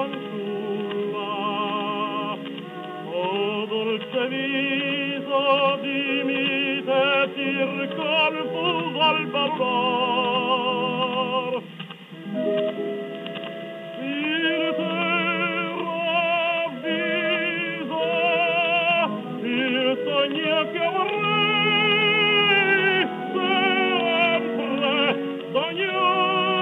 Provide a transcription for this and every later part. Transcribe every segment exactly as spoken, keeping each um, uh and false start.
fanciulla, o dolce viso di mite circa il fuso al ballor. Il te ravvisa il sogno che vorrei sempre sognare.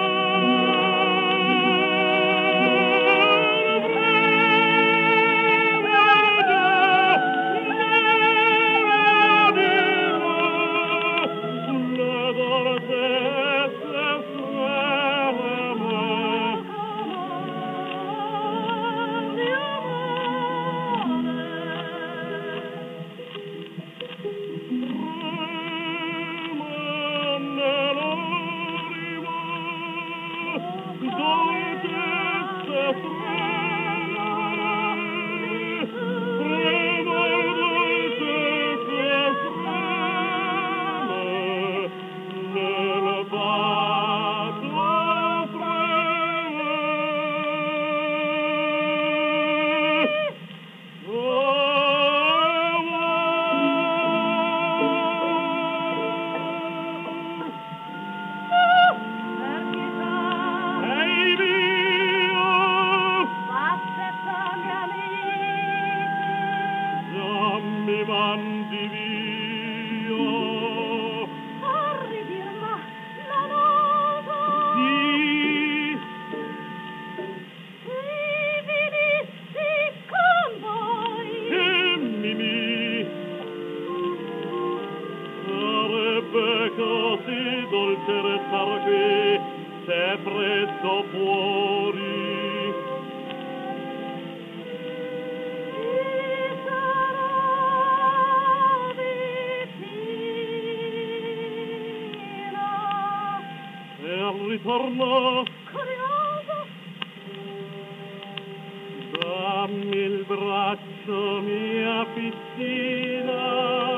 Così dolce restar qui, c'è freddo fuori. Ci sarò vicino. E al ritorno curioso, dammi il braccio, mia piccina.